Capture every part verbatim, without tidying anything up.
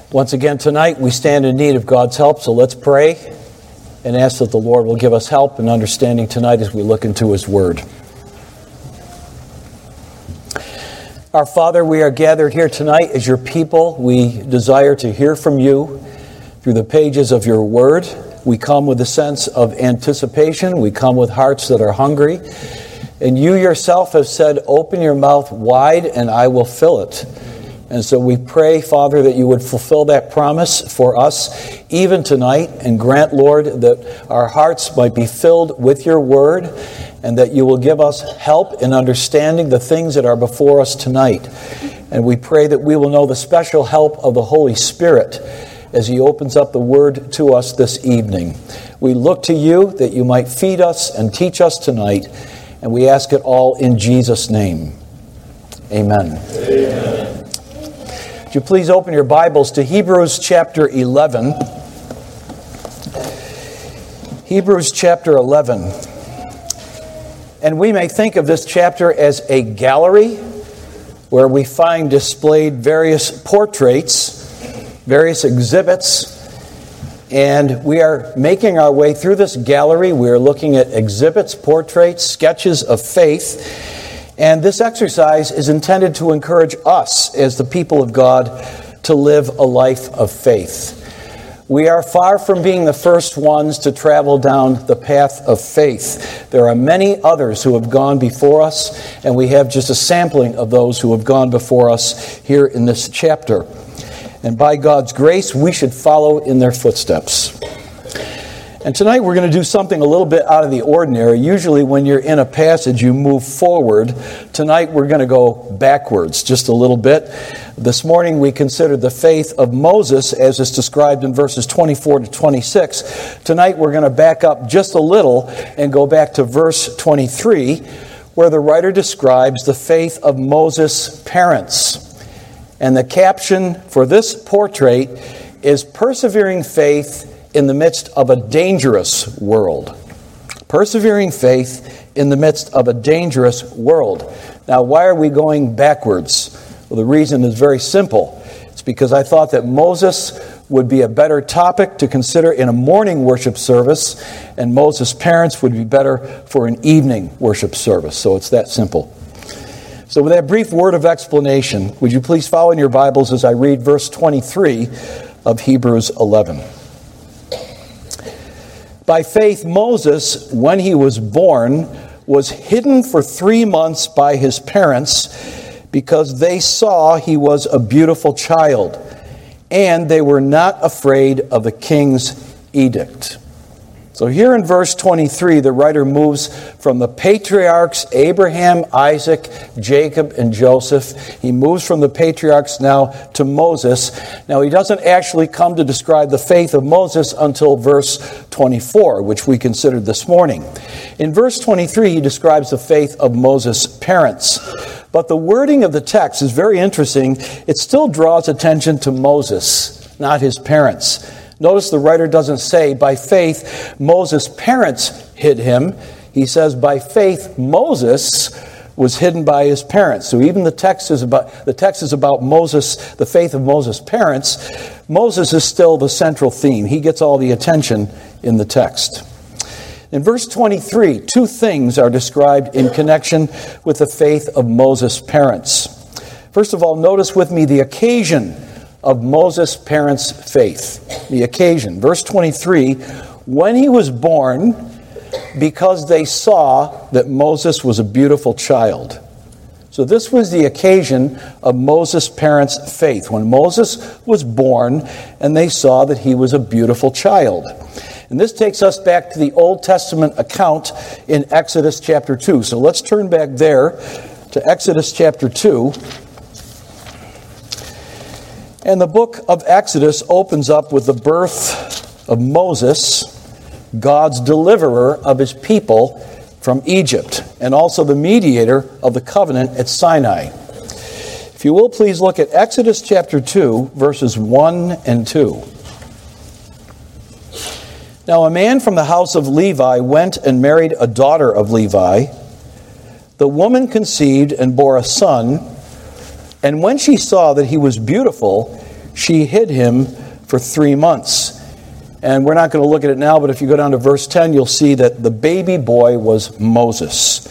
Once again tonight, we stand in need of God's help, so let's pray and ask that the Lord will give us help and understanding tonight as we look into His Word. Our Father, we are gathered here tonight as your people. We desire to hear from you through the pages of your Word. We come with a sense of anticipation. We come with hearts that are hungry. And you yourself have said, open your mouth wide and I will fill it. And so we pray, Father, that you would fulfill that promise for us even tonight, and grant, Lord, that our hearts might be filled with your word, and that you will give us help in understanding the things that are before us tonight. And we pray that we will know the special help of the Holy Spirit as he opens up the word to us this evening. We look to you that you might feed us and teach us tonight, and we ask it all in Jesus' name. Amen. Amen. Would you please open your Bibles to Hebrews chapter eleven. Hebrews chapter eleven. And we may think of this chapter as a gallery where we find displayed various portraits, various exhibits, and we are making our way through this gallery. We are looking at exhibits, portraits, sketches of faith. And this exercise is intended to encourage us as the people of God to live a life of faith. We are far from being the first ones to travel down the path of faith. There are many others who have gone before us, and we have just a sampling of those who have gone before us here in this chapter. And by God's grace, we should follow in their footsteps. And tonight we're going to do something a little bit out of the ordinary. Usually when you're in a passage, you move forward. Tonight we're going to go backwards just a little bit. This morning we considered the faith of Moses as is described in verses twenty-four to twenty-six. Tonight we're going to back up just a little and go back to verse twenty-three, where the writer describes the faith of Moses' parents. And the caption for this portrait is Persevering Faith in the midst of a dangerous world. Persevering faith in the midst of a dangerous world. Now, why are we going backwards? Well, the reason is very simple. It's because I thought that Moses would be a better topic to consider in a morning worship service, and Moses' parents would be better for an evening worship service. So it's that simple. So with that brief word of explanation, would you please follow in your Bibles as I read verse twenty-three of Hebrews eleven. By faith, Moses, when he was born, was hidden for three months by his parents because they saw he was a beautiful child, and they were not afraid of the king's edict. So here in verse twenty-three, the writer moves from the patriarchs Abraham, Isaac, Jacob, and Joseph. He moves from the patriarchs now to Moses. Now he doesn't actually come to describe the faith of Moses until verse twenty-four, which we considered this morning. In verse twenty-three, he describes the faith of Moses' parents. But the wording of the text is very interesting. It still draws attention to Moses, not his parents. Notice the writer doesn't say, by faith, Moses' parents hid him. He says, by faith, Moses was hidden by his parents. So even the text is about the text is about Moses, the faith of Moses' parents. Moses is still the central theme. He gets all the attention in the text. In verse twenty-three, two things are described in connection with the faith of Moses' parents. First of all, notice with me the occasion of Moses' parents' faith. The occasion. Verse twenty-three, when he was born, because they saw that Moses was a beautiful child. So this was the occasion of Moses' parents' faith, when Moses was born and they saw that he was a beautiful child. And this takes us back to the Old Testament account in Exodus chapter two. So let's turn back there to Exodus chapter two. And the book of Exodus opens up with the birth of Moses, God's deliverer of his people from Egypt, and also the mediator of the covenant at Sinai. If you will, please look at Exodus chapter two, verses one and two. Now a man from the house of Levi went and married a daughter of Levi. The woman conceived and bore a son, and when she saw that he was beautiful, she hid him for three months. And we're not going to look at it now, but if you go down to verse ten, you'll see that the baby boy was Moses.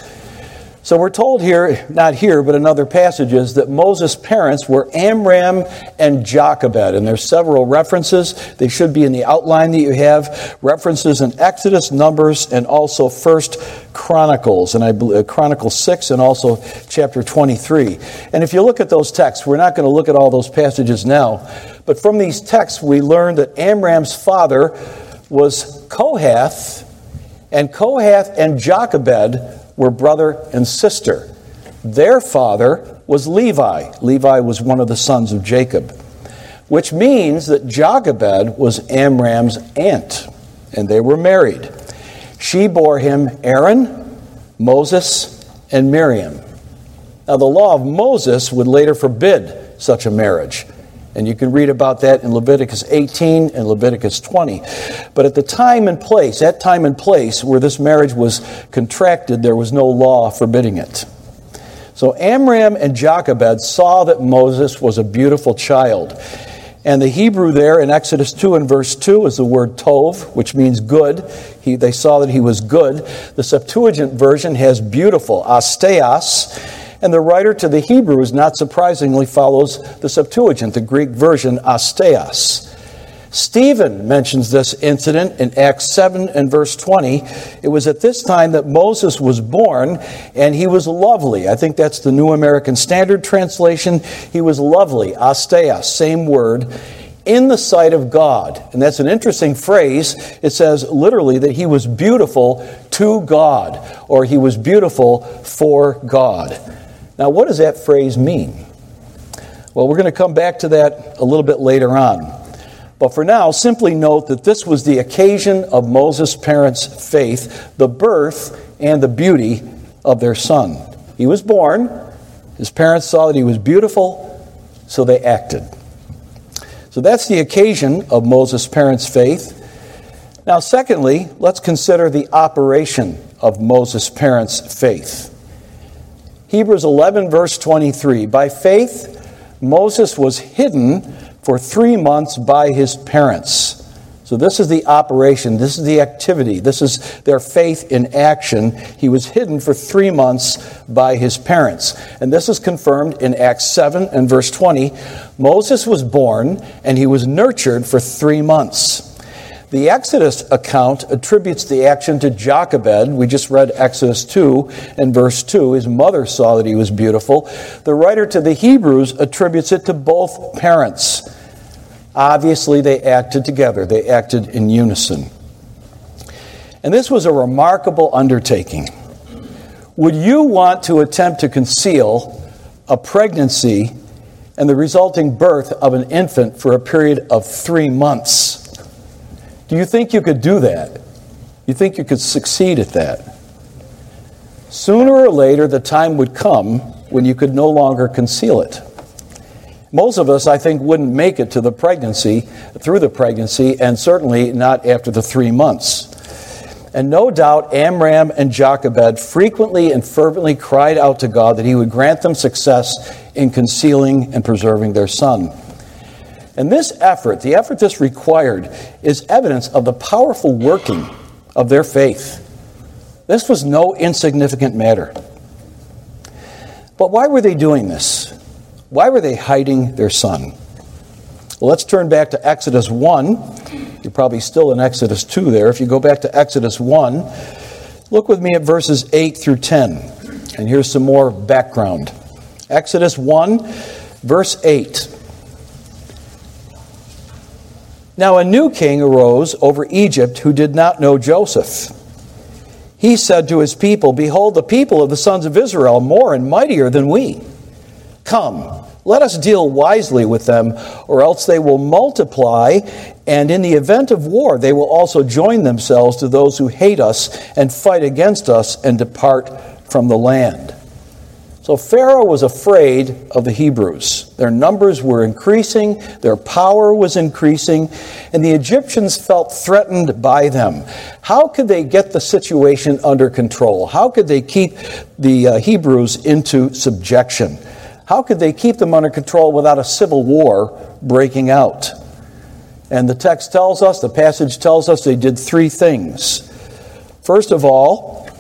So we're told here, not here, but in other passages, that Moses' parents were Amram and Jochebed. And there's several references. They should be in the outline that you have. References in Exodus, Numbers, and also First Chronicles, and I believe Chronicles six, and also chapter twenty-three. And if you look at those texts, we're not going to look at all those passages now, but from these texts we learn that Amram's father was Kohath, and Kohath and Jochebed were brother and sister. Their father was Levi. Levi was one of the sons of Jacob, which means that Jochebed was Amram's aunt, and they were married. She bore him Aaron, Moses, and Miriam. Now, the law of Moses would later forbid such a marriage, and you can read about that in Leviticus eighteen and Leviticus twenty. But at the time and place, that time and place where this marriage was contracted, there was no law forbidding it. So Amram and Jochebed saw that Moses was a beautiful child. And the Hebrew there in Exodus two and verse two is the word tov, which means good. He, they saw that he was good. The Septuagint version has beautiful, asteas. And the writer to the Hebrews, not surprisingly, follows the Septuagint, the Greek version, asteas. Stephen mentions this incident in Acts seven and verse twenty. It was at this time that Moses was born, and he was lovely. I think that's the New American Standard Translation. He was lovely, asteas, same word, in the sight of God. And that's an interesting phrase. It says literally that he was beautiful to God, or he was beautiful for God. Now, what does that phrase mean? Well, we're going to come back to that a little bit later on. But for now, simply note that this was the occasion of Moses' parents' faith, the birth and the beauty of their son. He was born. His parents saw that he was beautiful, so they acted. So that's the occasion of Moses' parents' faith. Now, secondly, let's consider the operation of Moses' parents' faith. Hebrews eleven, verse twenty-three. By faith, Moses was hidden for three months by his parents. So this is the operation. This is the activity. This is their faith in action. He was hidden for three months by his parents. And this is confirmed in Acts seven and verse twenty. Moses was born and he was nurtured for three months. The Exodus account attributes the action to Jochebed. We just read Exodus two and verse two. His mother saw that he was beautiful. The writer to the Hebrews attributes it to both parents. Obviously, they acted together. They acted in unison. And this was a remarkable undertaking. Would you want to attempt to conceal a pregnancy and the resulting birth of an infant for a period of three months? Do you think you could do that? You think you could succeed at that? Sooner or later, the time would come when you could no longer conceal it. Most of us, I think, wouldn't make it to the pregnancy, through the pregnancy, and certainly not after the three months. And no doubt Amram and Jochebed frequently and fervently cried out to God that he would grant them success in concealing and preserving their son. And this effort, the effort this required, is evidence of the powerful working of their faith. This was no insignificant matter. But why were they doing this? Why were they hiding their son? Well, let's turn back to Exodus one. You're probably still in Exodus two there. If you go back to Exodus one, look with me at verses eight through ten. And here's some more background. Exodus one, verse eight. Now a new king arose over Egypt who did not know Joseph. He said to his people, "Behold, the people of the sons of Israel are more and mightier than we. Come, let us deal wisely with them, or else they will multiply, and in the event of war they will also join themselves to those who hate us and fight against us and depart from the land." So Pharaoh was afraid of the Hebrews. Their numbers were increasing, their power was increasing, and the Egyptians felt threatened by them. How could they get the situation under control? How could they keep the uh, Hebrews into subjection? How could they keep them under control without a civil war breaking out? And the text tells us, the passage tells us they did three things. First of all,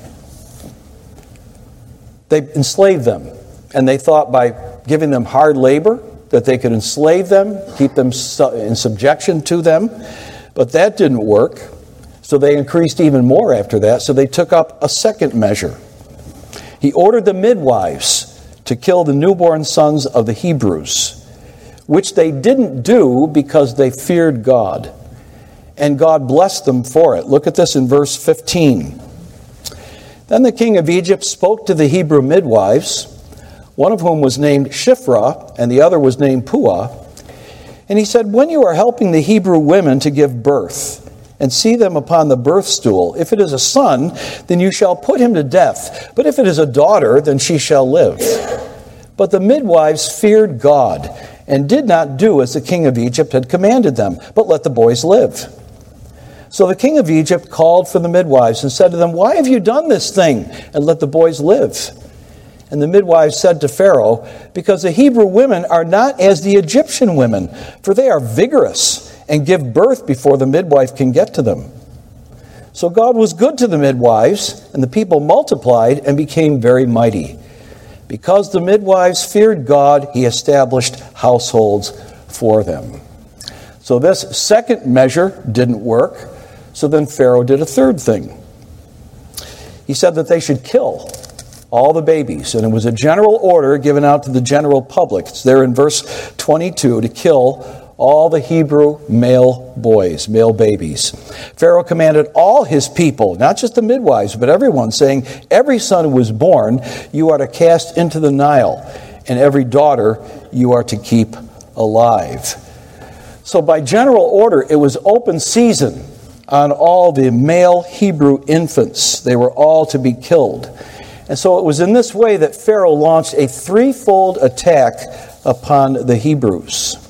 they enslaved them. And they thought by giving them hard labor that they could enslave them, keep them in subjection to them. But that didn't work. So they increased even more after that. So they took up a second measure. He ordered the midwives to kill the newborn sons of the Hebrews, which they didn't do because they feared God. And God blessed them for it. Look at this in verse fifteen. Then the king of Egypt spoke to the Hebrew midwives, one of whom was named Shiphrah, and the other was named Puah. And he said, when you are helping the Hebrew women to give birth, and see them upon the birth stool, if it is a son, then you shall put him to death. But if it is a daughter, then she shall live. But the midwives feared God, and did not do as the king of Egypt had commanded them, but let the boys live. So the king of Egypt called for the midwives and said to them, why have you done this thing, and let the boys live? And the midwives said to Pharaoh, because the Hebrew women are not as the Egyptian women, for they are vigorous and give birth before the midwife can get to them. So God was good to the midwives, and the people multiplied and became very mighty. Because the midwives feared God, he established households for them. So this second measure didn't work, so then Pharaoh did a third thing. He said that they should kill all the babies, and it was a general order given out to the general public. It's there in verse twenty-two, to kill all the Hebrew male boys, male babies. Pharaoh commanded all his people, not just the midwives, but everyone, saying, every son who was born you are to cast into the Nile, and every daughter you are to keep alive. So by general order, it was open season on all the male Hebrew infants. They were all to be killed. And so it was in this way that Pharaoh launched a threefold attack upon the Hebrews.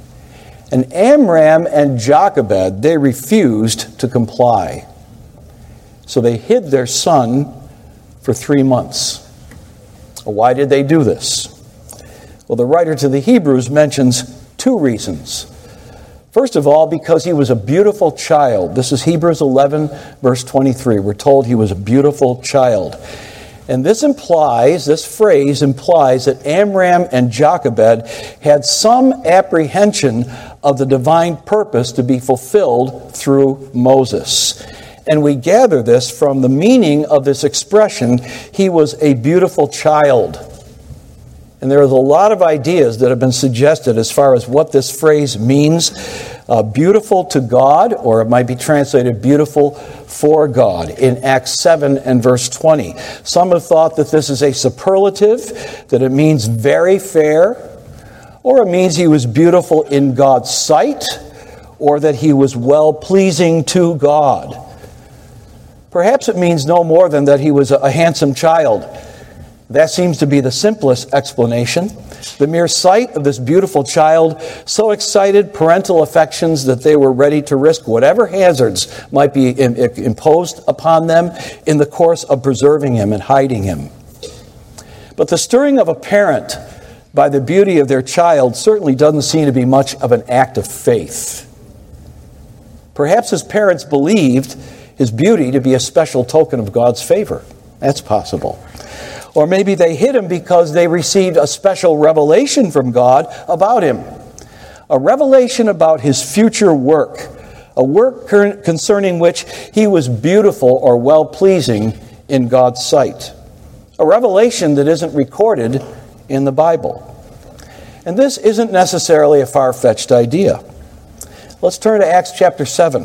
And Amram and Jochebed, they refused to comply. So they hid their son for three months. Why did they do this? Well, the writer to the Hebrews mentions two reasons. First of all, because he was a beautiful child. This is Hebrews eleven, verse twenty-three. We're told he was a beautiful child. And this implies, this phrase implies that Amram and Jochebed had some apprehension of the divine purpose to be fulfilled through Moses. And we gather this from the meaning of this expression, he was a beautiful child. And there is a lot of ideas that have been suggested as far as what this phrase means. Uh, beautiful to God, or it might be translated beautiful for God in Acts seven and verse twenty. Some have thought that this is a superlative, that it means very fair, or it means he was beautiful in God's sight, or that he was well-pleasing to God. Perhaps it means no more than that he was a handsome child. That seems to be the simplest explanation. The mere sight of this beautiful child so excited parental affections that they were ready to risk whatever hazards might be imposed upon them in the course of preserving him and hiding him. But the stirring of a parent by the beauty of their child certainly doesn't seem to be much of an act of faith. Perhaps his parents believed his beauty to be a special token of God's favor. That's possible. Or maybe they hid him because they received a special revelation from God about him. A revelation about his future work. A work concerning which he was beautiful or well-pleasing in God's sight. A revelation that isn't recorded in the Bible. And this isn't necessarily a far-fetched idea. Let's turn to Acts chapter seven.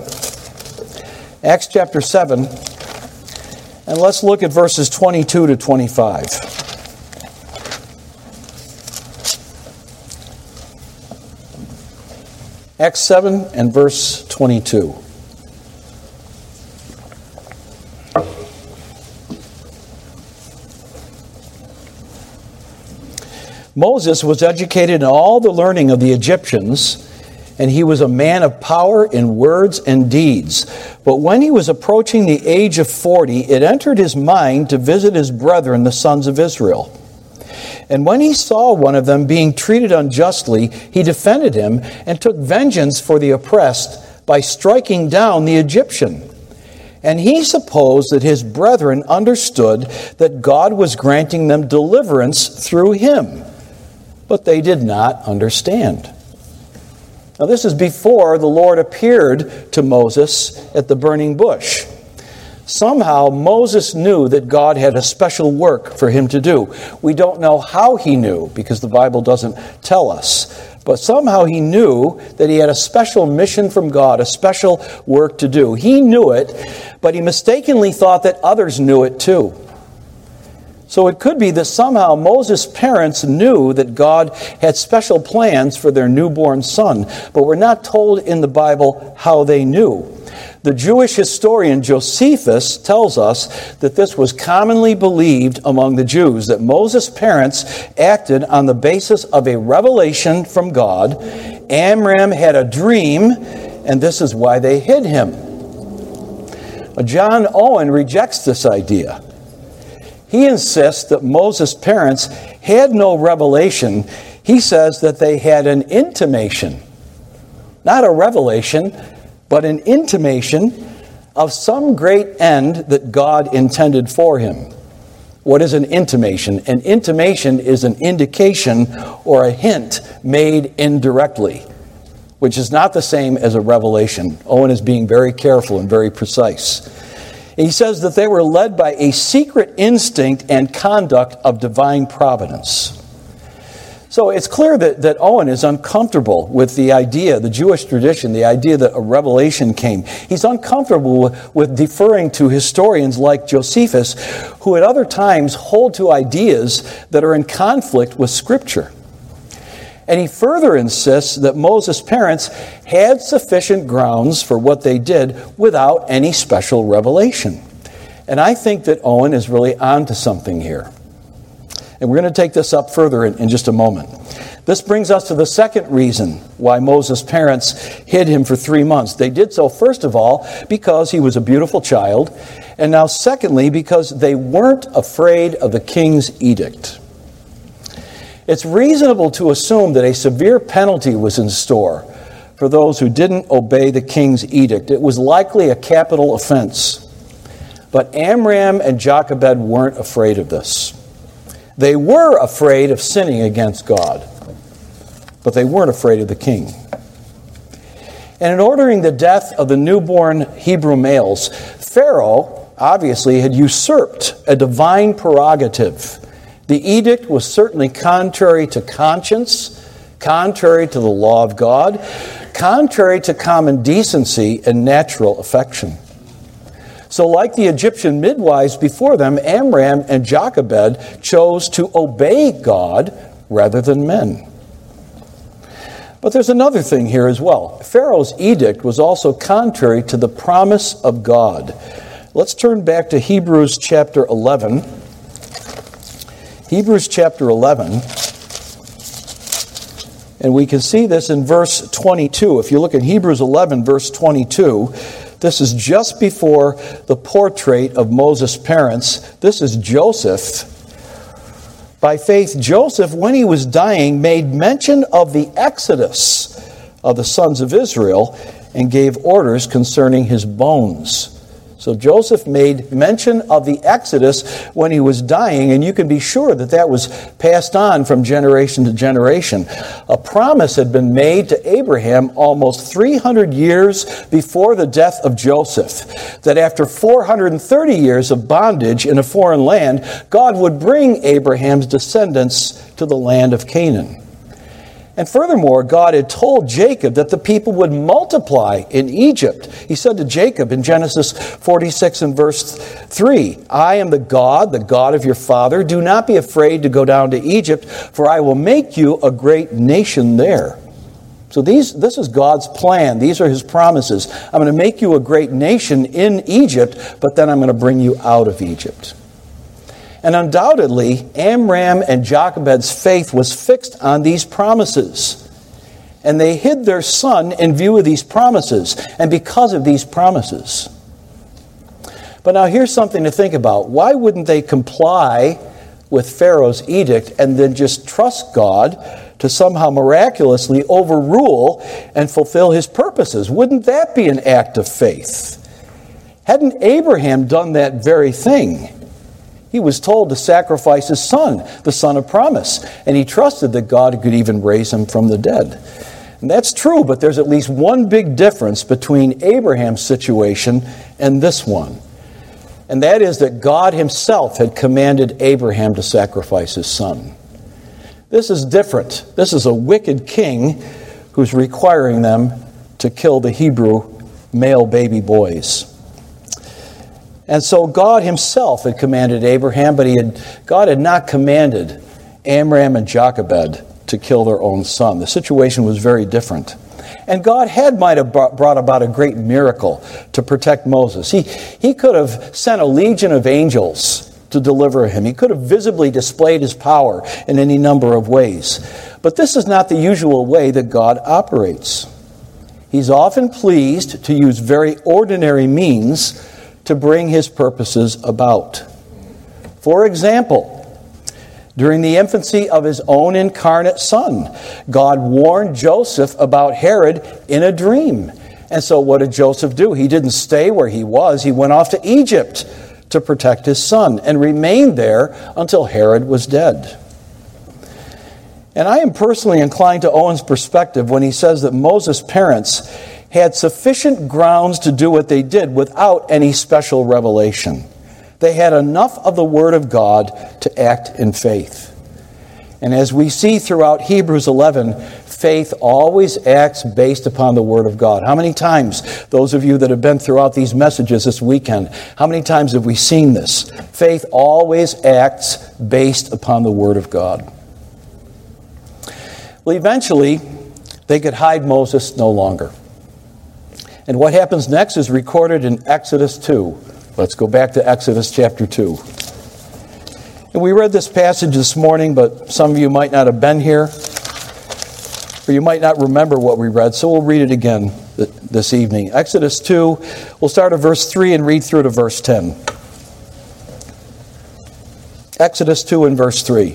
Acts chapter seven. And let's look at verses twenty-two to twenty-five. Acts seven and verse twenty-two. Moses was educated in all the learning of the Egyptians, and he was a man of power in words and deeds. But when he was approaching the age of forty, it entered his mind to visit his brethren, the sons of Israel. And when he saw one of them being treated unjustly, he defended him and took vengeance for the oppressed by striking down the Egyptian. And he supposed that his brethren understood that God was granting them deliverance through him. But they did not understand. Now this is before the Lord appeared to Moses at the burning bush. Somehow Moses knew that God had a special work for him to do. We don't know how he knew, because the Bible doesn't tell us. But somehow he knew that he had a special mission from God, a special work to do. He knew it, but he mistakenly thought that others knew it too. So it could be that somehow Moses' parents knew that God had special plans for their newborn son, but we're not told in the Bible how they knew. The Jewish historian Josephus tells us that this was commonly believed among the Jews, that Moses' parents acted on the basis of a revelation from God. Amram had a dream, and this is why they hid him. John Owen rejects this idea. He insists that Moses' parents had no revelation. He says that they had an intimation, not a revelation, but an intimation of some great end that God intended for him. What is an intimation? An intimation is an indication or a hint made indirectly, which is not the same as a revelation. Owen is being very careful and very precise. He says that they were led by a secret instinct and conduct of divine providence. So it's clear that, that Owen is uncomfortable with the idea, the Jewish tradition, the idea that a revelation came. He's uncomfortable with, with deferring to historians like Josephus, who at other times hold to ideas that are in conflict with Scripture. And he further insists that Moses' parents had sufficient grounds for what they did without any special revelation. And I think that Owen is really onto something here. And we're going to take this up further in, in just a moment. This brings us to the second reason why Moses' parents hid him for three months. They did so, first of all, because he was a beautiful child. And now, secondly, because they weren't afraid of the king's edict. It's reasonable to assume that a severe penalty was in store for those who didn't obey the king's edict. It was likely a capital offense. But Amram and Jochebed weren't afraid of this. They were afraid of sinning against God, but they weren't afraid of the king. And in ordering the death of the newborn Hebrew males, Pharaoh obviously had usurped a divine prerogative. The edict was certainly contrary to conscience, contrary to the law of God, contrary to common decency and natural affection. So like the Egyptian midwives before them, Amram and Jochebed chose to obey God rather than men. But there's another thing here as well. Pharaoh's edict was also contrary to the promise of God. Let's turn back to Hebrews chapter eleven. Hebrews chapter eleven. And we can see this in verse twenty-two. If you look at Hebrews eleven, verse twenty-two, this is just before the portrait of Moses' parents. This is Joseph. By faith, Joseph, when he was dying, made mention of the exodus of the sons of Israel and gave orders concerning his bones. So Joseph made mention of the Exodus when he was dying, and you can be sure that that was passed on from generation to generation. A promise had been made to Abraham almost three hundred years before the death of Joseph, that after four hundred thirty years of bondage in a foreign land, God would bring Abraham's descendants to the land of Canaan. And furthermore, God had told Jacob that the people would multiply in Egypt. He said to Jacob in Genesis forty-six and verse three, I am the God, the God of your father. Do not be afraid to go down to Egypt, for I will make you a great nation there. So these, this is God's plan. These are his promises. I'm going to make you a great nation in Egypt, but then I'm going to bring you out of Egypt. And undoubtedly, Amram and Jochebed's faith was fixed on these promises. And they hid their son in view of these promises and because of these promises. But now here's something to think about. Why wouldn't they comply with Pharaoh's edict and then just trust God to somehow miraculously overrule and fulfill his purposes. Wouldn't that be an act of faith? Hadn't Abraham done that very thing? He was told to sacrifice his son, the son of promise, and he trusted that God could even raise him from the dead. And that's true, but there's at least one big difference between Abraham's situation and this one. And that is that God himself had commanded Abraham to sacrifice his son. This is different. This is a wicked king who's requiring them to kill the Hebrew male baby boys. And so God himself had commanded Abraham, but he had, God had not commanded Amram and Jochebed to kill their own son. The situation was very different. And God had might have brought about a great miracle to protect Moses. He, he could have sent a legion of angels to deliver him. He could have visibly displayed his power in any number of ways. But this is not the usual way that God operates. He's often pleased to use very ordinary means to bring his purposes about. For example, during the infancy of his own incarnate son, God warned Joseph about Herod in a dream. And so what did Joseph do? He didn't stay where he was. He went off to Egypt to protect his son and remained there until Herod was dead. And I am personally inclined to Owen's perspective when he says that Moses' parents had sufficient grounds to do what they did without any special revelation. They had enough of the Word of God to act in faith. And as we see throughout Hebrews eleven, faith always acts based upon the Word of God. How many times, those of you that have been throughout these messages this weekend, how many times have we seen this? Faith always acts based upon the Word of God. Well, eventually, they could hide Moses no longer. And what happens next is recorded in Exodus two. Let's go back to Exodus chapter two. And we read this passage this morning, but some of you might not have been here, or you might not remember what we read, so we'll read it again this evening. Exodus two, we'll start at verse three and read through to verse ten. Exodus two and verse three.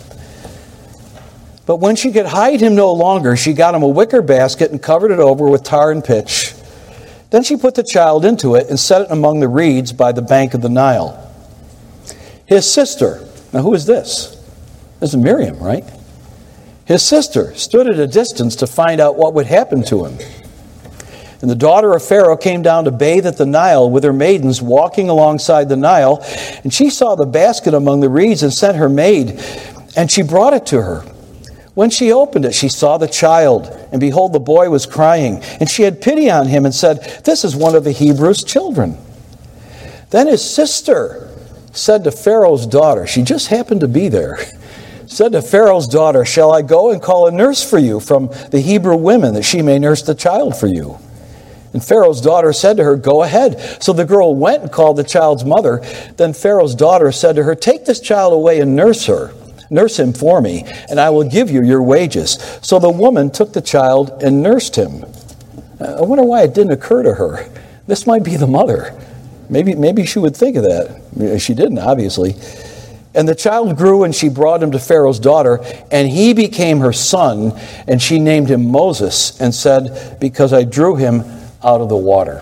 But when she could hide him no longer, she got him a wicker basket and covered it over with tar and pitch. Then she put the child into it and set it among the reeds by the bank of the Nile. His sister, now who is this? This is Miriam, right? His sister stood at a distance to find out what would happen to him. And the daughter of Pharaoh came down to bathe at the Nile with her maidens walking alongside the Nile. And she saw the basket among the reeds and sent her maid, and she brought it to her. When she opened it, she saw the child, and behold, the boy was crying. And she had pity on him and said, "This is one of the Hebrews' children." Then his sister said to Pharaoh's daughter, she just happened to be there, said to Pharaoh's daughter, "Shall I go and call a nurse for you from the Hebrew women, that she may nurse the child for you?" And Pharaoh's daughter said to her, "Go ahead." So the girl went and called the child's mother. Then Pharaoh's daughter said to her, "Take this child away and nurse her. Nurse him for me, and I will give you your wages." So the woman took the child and nursed him. I wonder why it didn't occur to her. This might be the mother. Maybe, maybe she would think of that. She didn't, obviously. And the child grew, and she brought him to Pharaoh's daughter, and he became her son, and she named him Moses, and said, "Because I drew him out of the water."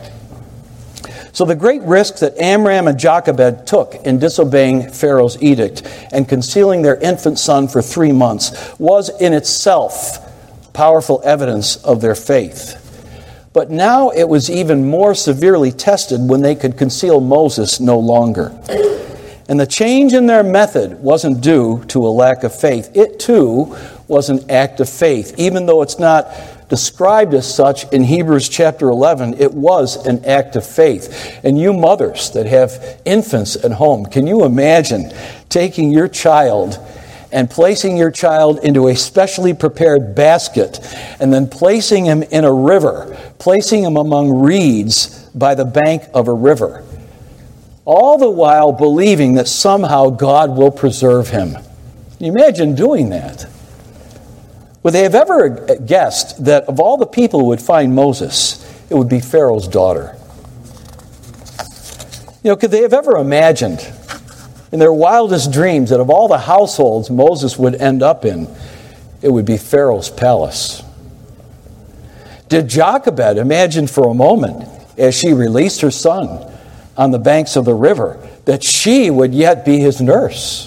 So the great risk that Amram and Jochebed took in disobeying Pharaoh's edict and concealing their infant son for three months was in itself powerful evidence of their faith. But now it was even more severely tested when they could conceal Moses no longer. And the change in their method wasn't due to a lack of faith. It too was an act of faith. Even though it's not described as such in Hebrews chapter eleven, it was an act of faith. And you mothers that have infants at home, can you imagine taking your child and placing your child into a specially prepared basket and then placing him in a river, placing him among reeds by the bank of a river, all the while believing that somehow God will preserve him? Can you imagine doing that? Would they have ever guessed that of all the people who would find Moses, it would be Pharaoh's daughter? You know, could they have ever imagined in their wildest dreams that of all the households Moses would end up in, it would be Pharaoh's palace. Did Jochebed imagine for a moment, as she released her son on the banks of the river, that she would yet be his nurse?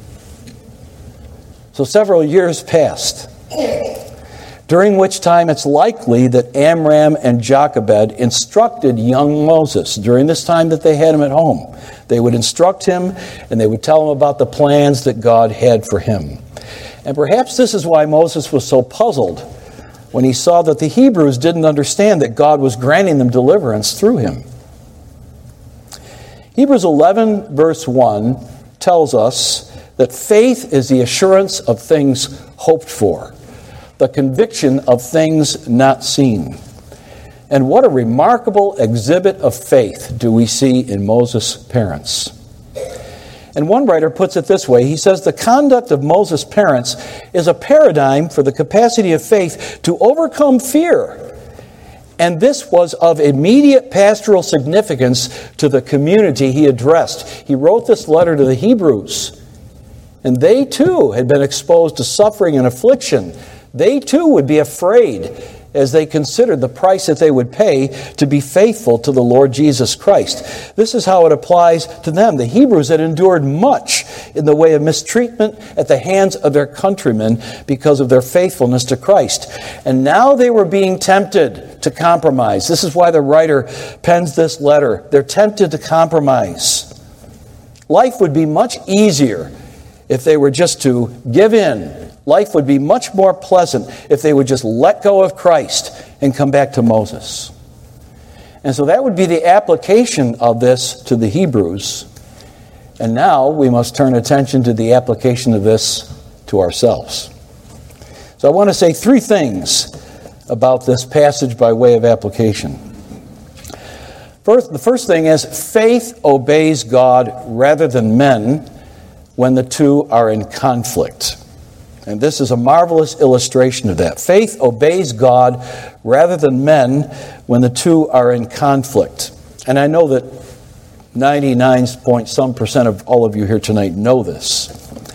So several years passed, during which time it's likely that Amram and Jochebed instructed young Moses during this time that they had him at home. They would instruct him and they would tell him about the plans that God had for him. And perhaps this is why Moses was so puzzled when he saw that the Hebrews didn't understand that God was granting them deliverance through him. Hebrews eleven verse one tells us that faith is the assurance of things hoped for, the conviction of things not seen. And what a remarkable exhibit of faith do we see in Moses' parents. And one writer puts it this way. He says, the conduct of Moses' parents is a paradigm for the capacity of faith to overcome fear. And this was of immediate pastoral significance to the community he addressed. He wrote this letter to the Hebrews, and they too had been exposed to suffering and affliction. They too would be afraid as they considered the price that they would pay to be faithful to the Lord Jesus Christ. This is how it applies to them. The Hebrews had endured much in the way of mistreatment at the hands of their countrymen because of their faithfulness to Christ. And now they were being tempted to compromise. This is why the writer pens this letter. They're tempted to compromise. Life would be much easier if they were just to give in. Life would be much more pleasant if they would just let go of Christ and come back to Moses. And so that would be the application of this to the Hebrews. And now we must turn attention to the application of this to ourselves. So I want to say three things about this passage by way of application. First, the first thing is faith obeys God rather than men when the two are in conflict. And this is a marvelous illustration of that. Faith obeys God rather than men when the two are in conflict. And I know that ninety-nine point some percent of all of you here tonight know this.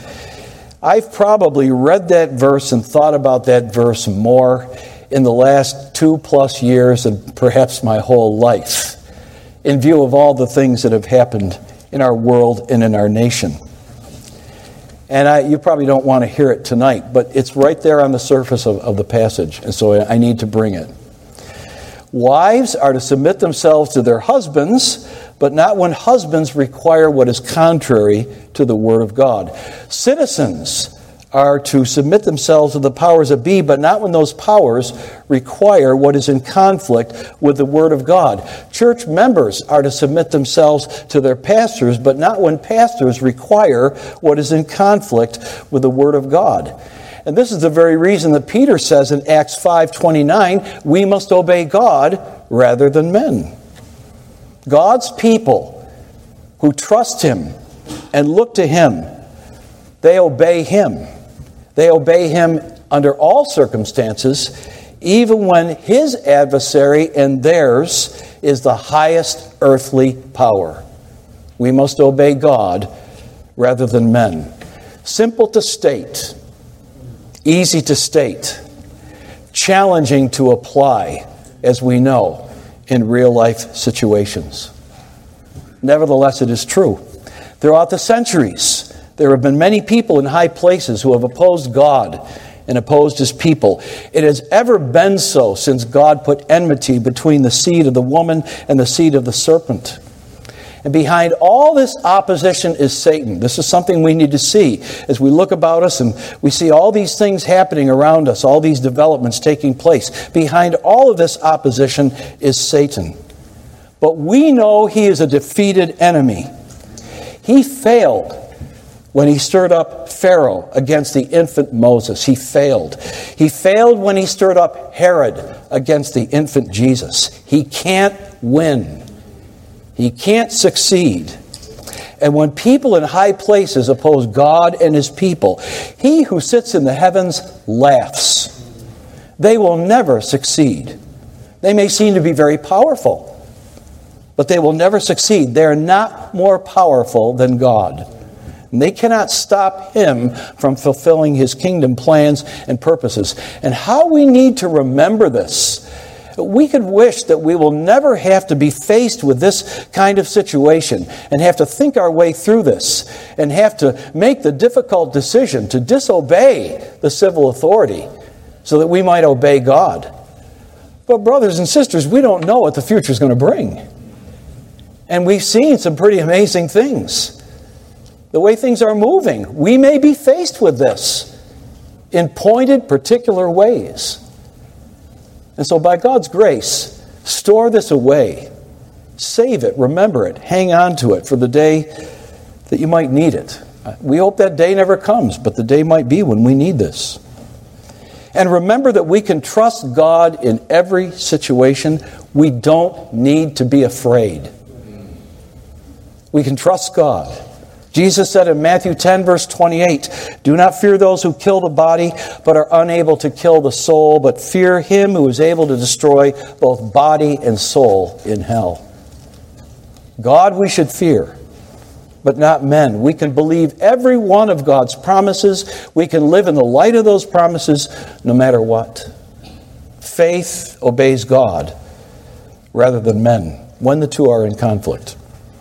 I've probably read that verse and thought about that verse more in the last two plus years and perhaps my whole life, in view of all the things that have happened in our world and in our nation. And I, you probably don't want to hear it tonight, but it's right there on the surface of, of the passage, and so I need to bring it. Wives are to submit themselves to their husbands, but not when husbands require what is contrary to the Word of God. Citizens are to submit themselves to the powers that be, but not when those powers require what is in conflict with the Word of God. Church members are to submit themselves to their pastors, but not when pastors require what is in conflict with the Word of God. And this is the very reason that Peter says in Acts five twenty-nine, we must obey God rather than men. God's people who trust Him and look to Him, they obey Him. They obey Him under all circumstances, even when His adversary and theirs is the highest earthly power. We must obey God rather than men. Simple to state, easy to state, challenging to apply, as we know, in real-life situations. Nevertheless, it is true. Throughout the centuries, there have been many people in high places who have opposed God and opposed His people. It has ever been so since God put enmity between the seed of the woman and the seed of the serpent. And behind all this opposition is Satan. This is something we need to see as we look about us and we see all these things happening around us, all these developments taking place. Behind all of this opposition is Satan. But we know he is a defeated enemy. He failed when he stirred up Pharaoh against the infant Moses. He failed. He failed when he stirred up Herod against the infant Jesus. He can't win. He can't succeed. And when people in high places oppose God and His people, He who sits in the heavens laughs. They will never succeed. They may seem to be very powerful, but they will never succeed. They are not more powerful than God. And they cannot stop him from fulfilling his kingdom plans and purposes. And how we need to remember this. We could wish that we will never have to be faced with this kind of situation and have to think our way through this and have to make the difficult decision to disobey the civil authority so that we might obey God. But brothers and sisters, we don't know what the future is going to bring. And we've seen some pretty amazing things. The way things are moving, we may be faced with this in pointed, particular ways. And so by God's grace, store this away. Save it, remember it, hang on to it for the day that you might need it. We hope that day never comes, but the day might be when we need this. And remember that we can trust God in every situation. We don't need to be afraid. We can trust God. Jesus said in Matthew ten, verse twenty-eight, "Do not fear those who kill the body, but are unable to kill the soul, but fear him who is able to destroy both body and soul in hell." God we should fear, but not men. We can believe every one of God's promises. We can live in the light of those promises no matter what. Faith obeys God rather than men when the two are in conflict.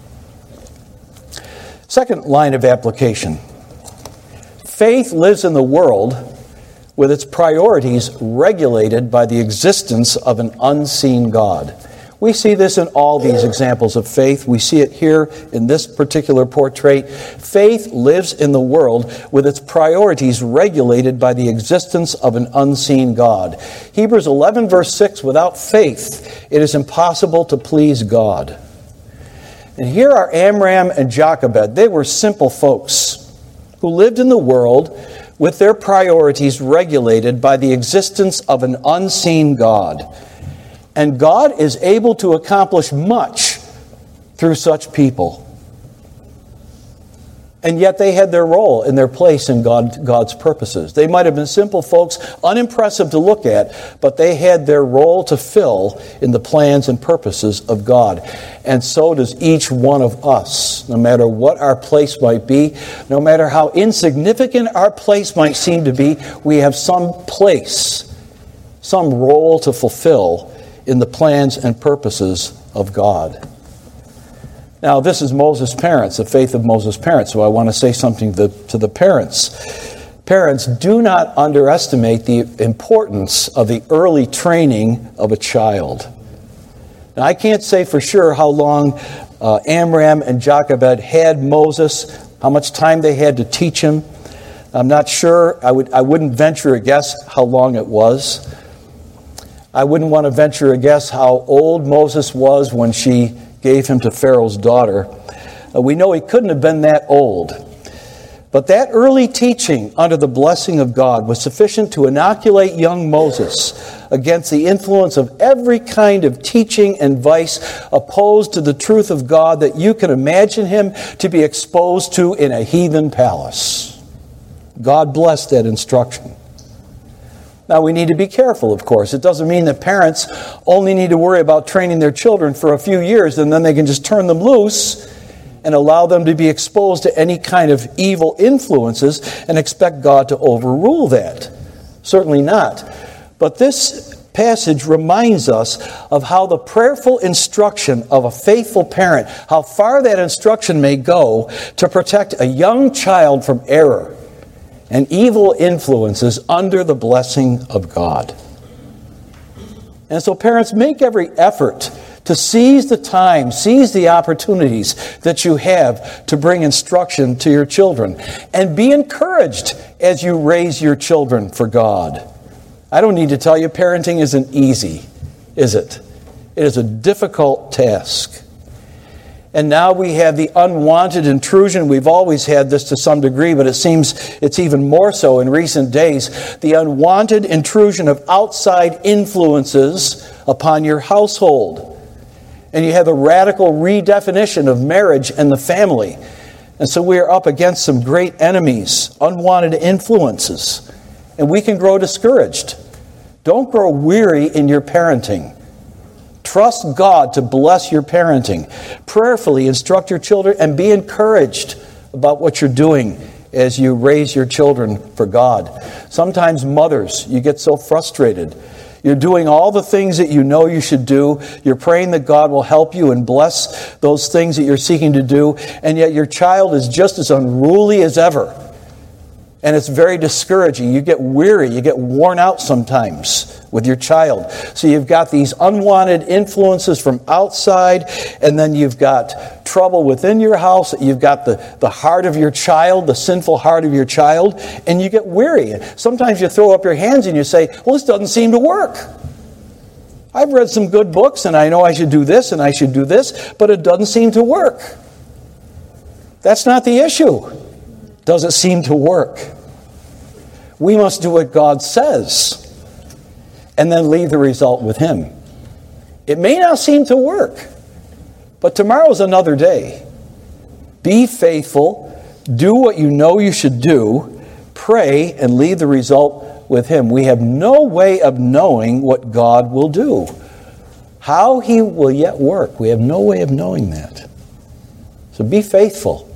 Second line of application. Faith lives in the world with its priorities regulated by the existence of an unseen God. We see this in all these examples of faith. We see it here in this particular portrait. Faith lives in the world with its priorities regulated by the existence of an unseen God. Hebrews eleven, verse six, "Without faith, it is impossible to please God." And here are Amram and Jochebed. They were simple folks who lived in the world with their priorities regulated by the existence of an unseen God. And God is able to accomplish much through such people. And yet they had their role and their place in God, God's purposes. They might have been simple folks, unimpressive to look at, but they had their role to fill in the plans and purposes of God. And so does each one of us, no matter what our place might be, no matter how insignificant our place might seem to be, we have some place, some role to fulfill in the plans and purposes of God. Now, this is Moses' parents, the faith of Moses' parents, so I want to say something to the, to the parents. Parents, do not underestimate the importance of the early training of a child. Now, I can't say for sure how long uh, Amram and Jochebed had Moses, how much time they had to teach him. I'm not sure. I would, I wouldn't venture a guess how long it was. I wouldn't want to venture a guess how old Moses was when she gave him to Pharaoh's daughter. Uh, we know he couldn't have been that old. But that early teaching under the blessing of God was sufficient to inoculate young Moses against the influence of every kind of teaching and vice opposed to the truth of God that you can imagine him to be exposed to in a heathen palace. God blessed that instruction. Now, we need to be careful, of course. It doesn't mean that parents only need to worry about training their children for a few years and then they can just turn them loose and allow them to be exposed to any kind of evil influences and expect God to overrule that. Certainly not. But this passage reminds us of how the prayerful instruction of a faithful parent, how far that instruction may go to protect a young child from error and evil influences under the blessing of God. And so parents, make every effort to seize the time, seize the opportunities that you have to bring instruction to your children. And be encouraged as you raise your children for God. I don't need to tell you, parenting isn't easy, is it? It is a difficult task. And now we have the unwanted intrusion. We've always had this to some degree, but it seems it's even more so in recent days. The unwanted intrusion of outside influences upon your household. And you have a radical redefinition of marriage and the family. And so we are up against some great enemies, unwanted influences. And we can grow discouraged. Don't grow weary in your parenting. Trust God to bless your parenting. Prayerfully instruct your children and be encouraged about what you're doing as you raise your children for God. Sometimes mothers, you get so frustrated. You're doing all the things that you know you should do. You're praying that God will help you and bless those things that you're seeking to do. And yet your child is just as unruly as ever. And it's very discouraging. You get weary. You get worn out sometimes with your child. So you've got these unwanted influences from outside, and then you've got trouble within your house. You've got the, the heart of your child, the sinful heart of your child, and you get weary. Sometimes you throw up your hands and you say, well, this doesn't seem to work. I've read some good books, and I know I should do this, and I should do this, but it doesn't seem to work. That's not the issue. Does it seem to work? We must do what God says and then leave the result with Him. It may not seem to work, but tomorrow's another day. Be faithful. Do what you know you should do. Pray and leave the result with Him. We have no way of knowing what God will do. How He will yet work, we have no way of knowing that. So be faithful.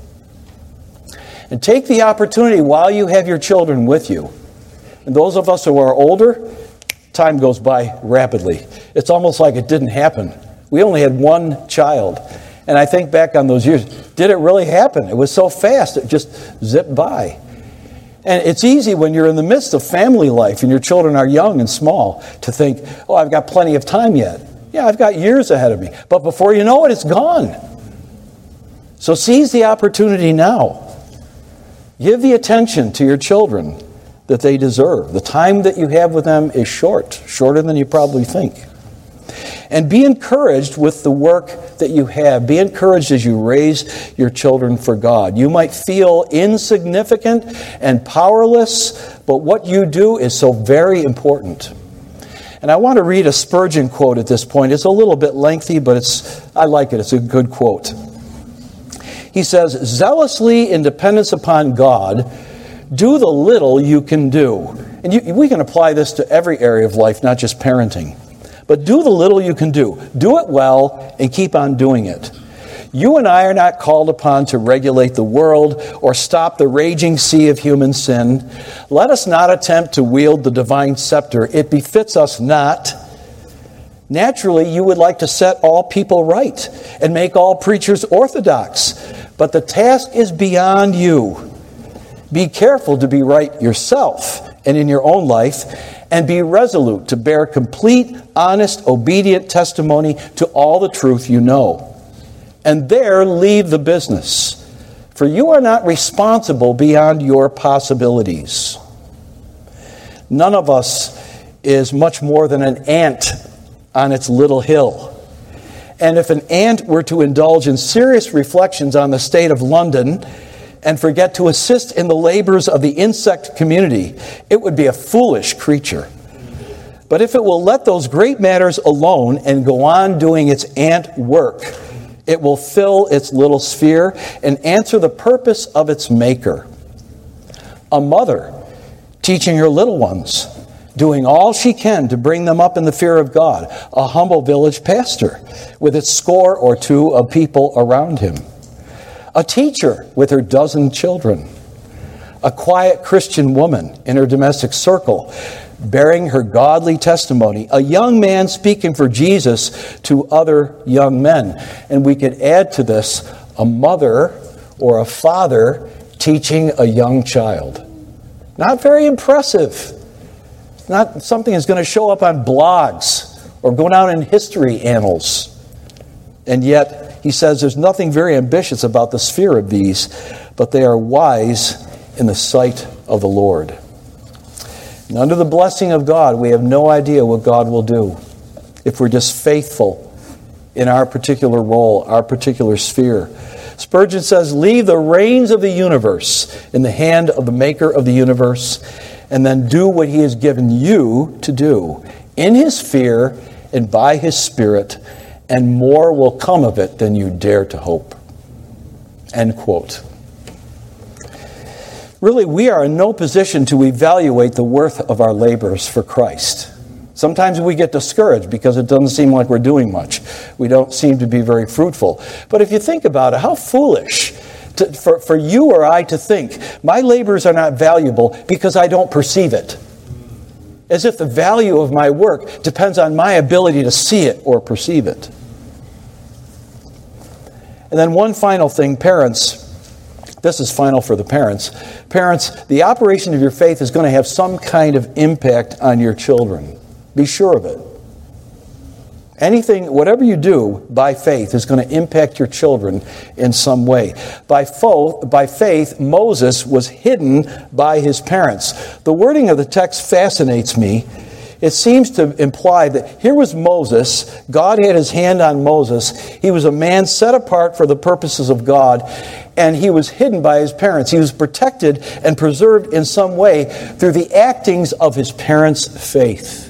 And take the opportunity while you have your children with you. And those of us who are older, time goes by rapidly. It's almost like it didn't happen. We only had one child. And I think back on those years, did it really happen? It was so fast, it just zipped by. And it's easy when you're in the midst of family life and your children are young and small to think, oh, I've got plenty of time yet. Yeah, I've got years ahead of me. But before you know it, it's gone. So seize the opportunity now. Give the attention to your children that they deserve. The time that you have with them is short, shorter than you probably think. And be encouraged with the work that you have. Be encouraged as you raise your children for God. You might feel insignificant and powerless, but what you do is so very important. And I want to read a Spurgeon quote at this point. It's a little bit lengthy, but it's I like it. It's a good quote. He says, zealously in dependence upon God, do the little you can do. And you, we can apply this to every area of life, not just parenting. But do the little you can do. Do it well and keep on doing it. You and I are not called upon to regulate the world or stop the raging sea of human sin. Let us not attempt to wield the divine scepter. It befits us not. Naturally, you would like to set all people right and make all preachers orthodox. But the task is beyond you. Be careful to be right yourself and in your own life, and be resolute to bear complete, honest, obedient testimony to all the truth you know. And there leave the business, for you are not responsible beyond your possibilities. None of us is much more than an ant on its little hill. And if an ant were to indulge in serious reflections on the state of London and forget to assist in the labors of the insect community, it would be a foolish creature. But if it will let those great matters alone and go on doing its ant work, it will fill its little sphere and answer the purpose of its maker. A mother teaching her little ones, doing all she can to bring them up in the fear of God. A humble village pastor with its score or two of people around him. A teacher with her dozen children. A quiet Christian woman in her domestic circle, bearing her godly testimony. A young man speaking for Jesus to other young men. And we could add to this a mother or a father teaching a young child. Not very impressive. Not something that's going to show up on blogs or go down in history annals. And yet, he says there's nothing very ambitious about the sphere of these, but they are wise in the sight of the Lord. And under the blessing of God, we have no idea what God will do if we're just faithful in our particular role, our particular sphere. Spurgeon says, leave the reins of the universe in the hand of the maker of the universe, and then do what he has given you to do in his sphere and by his Spirit, and more will come of it than you dare to hope. End quote. Really, we are in no position to evaluate the worth of our labors for Christ. Sometimes we get discouraged because it doesn't seem like we're doing much. We don't seem to be very fruitful. But if you think about it, how foolish to, for, for you or I to think, my labors are not valuable because I don't perceive it. As if the value of my work depends on my ability to see it or perceive it. And then one final thing, parents. This is final for the parents. Parents, the operation of your faith is going to have some kind of impact on your children. Be sure of it. Anything, whatever you do by faith is going to impact your children in some way. By, fo- by faith, Moses was hidden by his parents. The wording of the text fascinates me. It seems to imply that here was Moses. God had his hand on Moses. He was a man set apart for the purposes of God, and he was hidden by his parents. He was protected and preserved in some way through the actings of his parents' faith.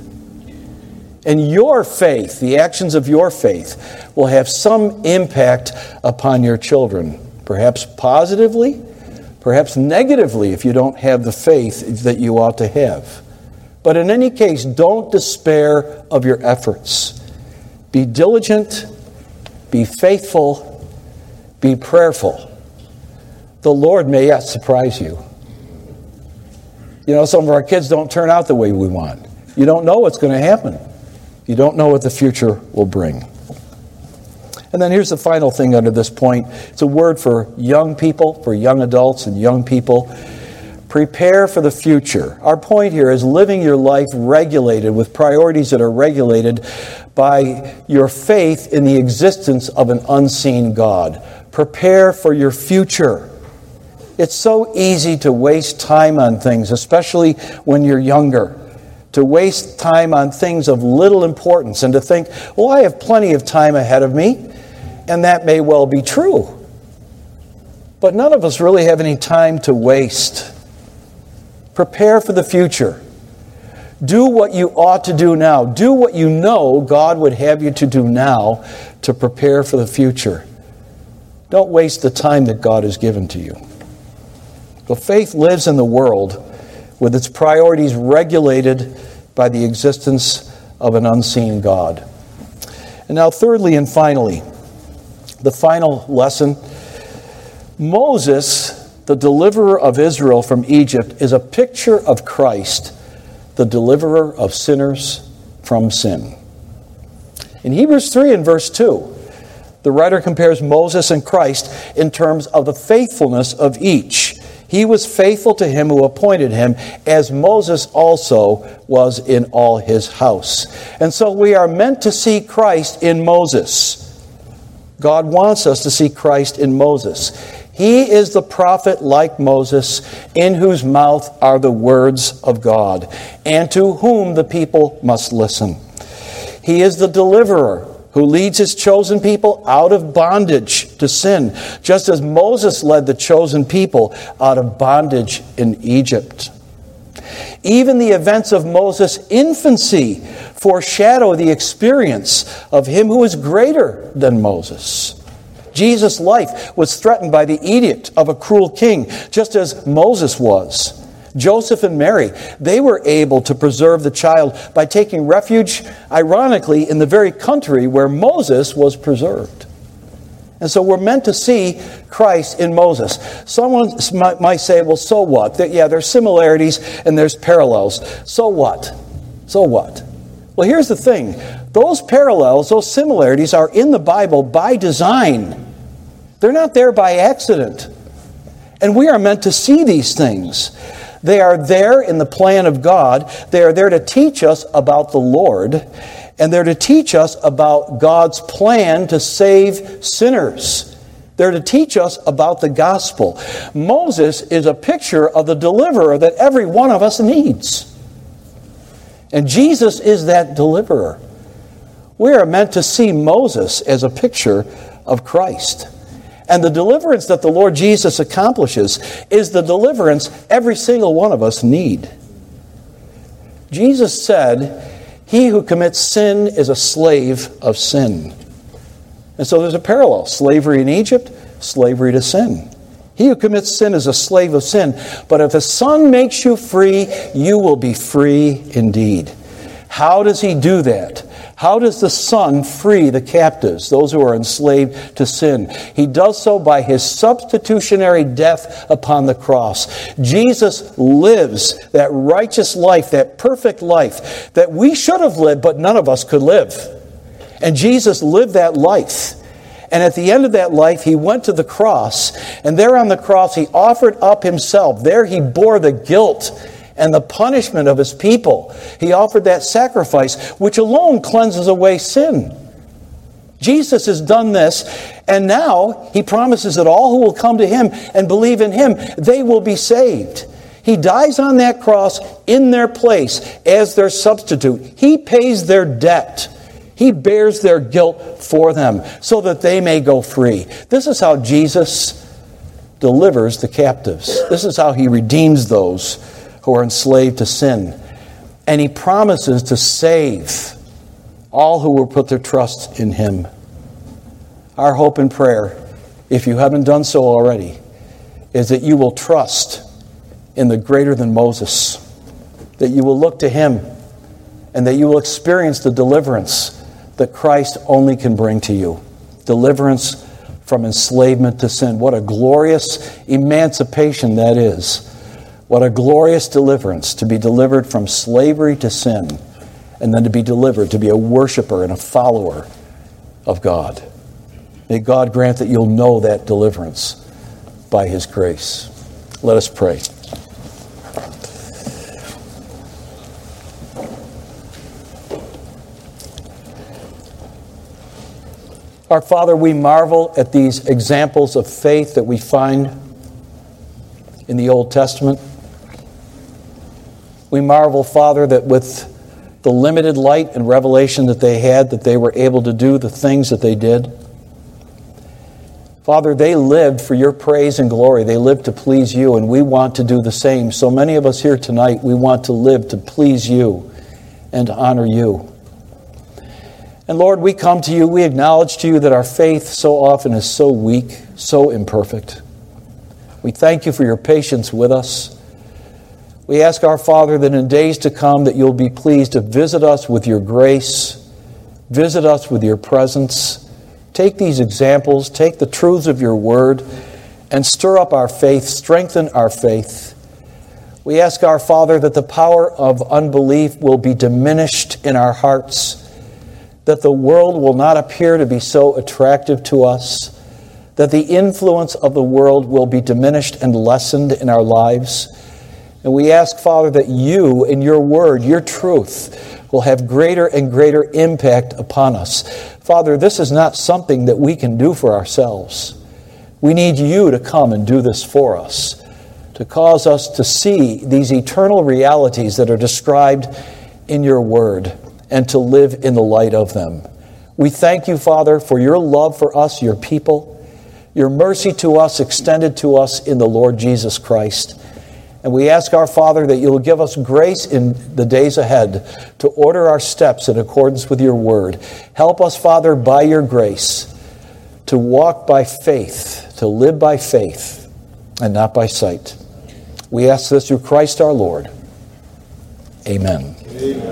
And your faith, the actions of your faith, will have some impact upon your children. Perhaps positively, perhaps negatively if you don't have the faith that you ought to have. But in any case, don't despair of your efforts. Be diligent, be faithful, be prayerful. The Lord may yet surprise you. You know, some of our kids don't turn out the way we want. You don't know what's going to happen. You don't know what the future will bring. And then here's the final thing under this point. It's a word for young people, for young adults and young people. Prepare for the future. Our point here is living your life regulated with priorities that are regulated by your faith in the existence of an unseen God. Prepare for your future. It's so easy to waste time on things, especially when you're younger. To waste time on things of little importance and to think, well, I have plenty of time ahead of me, and that may well be true. But none of us really have any time to waste. Prepare for the future. Do what you ought to do now. Do what you know God would have you to do now to prepare for the future. Don't waste the time that God has given to you. The faith lives in the world with its priorities regulated by the existence of an unseen God. And now thirdly and finally, the final lesson. Moses, the deliverer of Israel from Egypt, is a picture of Christ, the deliverer of sinners from sin. In Hebrews three and verse two, the writer compares Moses and Christ in terms of the faithfulness of each. He was faithful to him who appointed him, as Moses also was in all his house. And so we are meant to see Christ in Moses. God wants us to see Christ in Moses. He is the prophet like Moses, in whose mouth are the words of God, and to whom the people must listen. He is the deliverer who leads his chosen people out of bondage to sin, just as Moses led the chosen people out of bondage in Egypt. Even the events of Moses' infancy foreshadow the experience of him who is greater than Moses. Jesus' life was threatened by the edict of a cruel king, just as Moses was. Joseph and Mary, they were able to preserve the child by taking refuge, ironically, in the very country where Moses was preserved. And so we're meant to see Christ in Moses. Someone might say, well, so what? Yeah, there's similarities and there's parallels. So what? So what? Well, here's the thing. Those parallels, those similarities are in the Bible by design. They're not there by accident. And we are meant to see these things. They are there in the plan of God. They are there to teach us about the Lord. And they're to teach us about God's plan to save sinners. They're to teach us about the gospel. Moses is a picture of the deliverer that every one of us needs. And Jesus is that deliverer. We are meant to see Moses as a picture of Christ. And the deliverance that the Lord Jesus accomplishes is the deliverance every single one of us need. Jesus said, "He who commits sin is a slave of sin." And so there's a parallel. Slavery in Egypt, slavery to sin. He who commits sin is a slave of sin. But if the Son makes you free, you will be free indeed. How does he do that? How does the Son free the captives, those who are enslaved to sin? He does so by his substitutionary death upon the cross. Jesus lives that righteous life, that perfect life that we should have lived, but none of us could live. And Jesus lived that life. And at the end of that life, he went to the cross. And there on the cross, he offered up himself. There he bore the guilt and the punishment of his people. He offered that sacrifice, which alone cleanses away sin. Jesus has done this, and now he promises that all who will come to him and believe in him, they will be saved. He dies on that cross in their place as their substitute. He pays their debt. He bears their guilt for them so that they may go free. This is how Jesus delivers the captives. This is how he redeems those who are enslaved to sin. And he promises to save all who will put their trust in him. Our hope and prayer, if you haven't done so already, is that you will trust in the greater than Moses, that you will look to him, and that you will experience the deliverance that Christ only can bring to you. Deliverance from enslavement to sin. What a glorious emancipation that is. What a glorious deliverance, to be delivered from slavery to sin, and then to be delivered, to be a worshiper and a follower of God. May God grant that you'll know that deliverance by his grace. Let us pray. Our Father, we marvel at these examples of faith that we find in the Old Testament. We marvel, Father, that with the limited light and revelation that they had, that they were able to do the things that they did. Father, they lived for your praise and glory. They lived to please you, and we want to do the same. So many of us here tonight, we want to live to please you and to honor you. And Lord, we come to you, we acknowledge to you that our faith so often is so weak, so imperfect. We thank you for your patience with us. We ask our Father that in days to come that you'll be pleased to visit us with your grace, visit us with your presence. Take these examples, take the truths of your word, and stir up our faith, strengthen our faith. We ask our Father that the power of unbelief will be diminished in our hearts, that the world will not appear to be so attractive to us, that the influence of the world will be diminished and lessened in our lives. And we ask, Father, that you and your word, your truth, will have greater and greater impact upon us. Father, this is not something that we can do for ourselves. We need you to come and do this for us, to cause us to see these eternal realities that are described in your word and to live in the light of them. We thank you, Father, for your love for us, your people, your mercy to us extended to us in the Lord Jesus Christ. And we ask our Father that you'll give us grace in the days ahead to order our steps in accordance with your word. Help us, Father, by your grace, to walk by faith, to live by faith, and not by sight. We ask this through Christ our Lord. Amen. Amen.